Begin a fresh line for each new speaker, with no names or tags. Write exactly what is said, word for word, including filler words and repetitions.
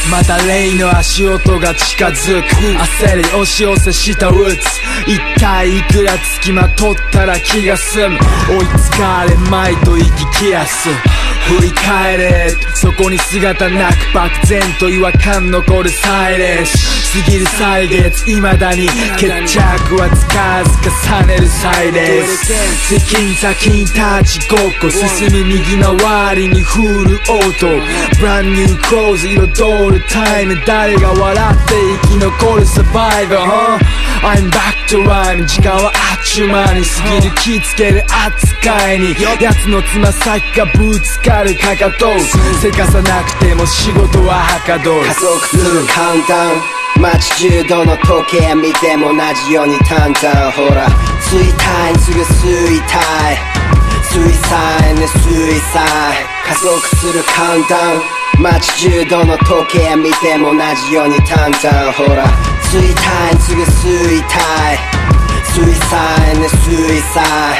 またレイの足音が近づく。焦り押し寄せしたルーツ、一体いくら付きまとったら気が済む。追いつかれまいと息切らす。振り返れそこに姿なく、漠然と違和感残るサイレンス過ぎる歳月、未だに決着はつかず重ねるサイレンス。接近先に立ちごっこ、進み右回りにフルオート。ブランニュークローズ彩るタイム、誰が笑って生き残るサバイバー、huh? I'm back to rhyme、 時間はあっちゅう間に過ぎる、気つける扱いに奴のつま先がぶつかるかかと、せかさなくても仕事ははかどる。
加速するカウントダウン、街中どの時計見ても同じように淡々。ほら衰退に次ぐ衰退、水彩ね水彩。加速するカウントダウン、街中どの時計見ても同じように淡々。ほら衰退に次ぐ衰退、水彩ね水彩。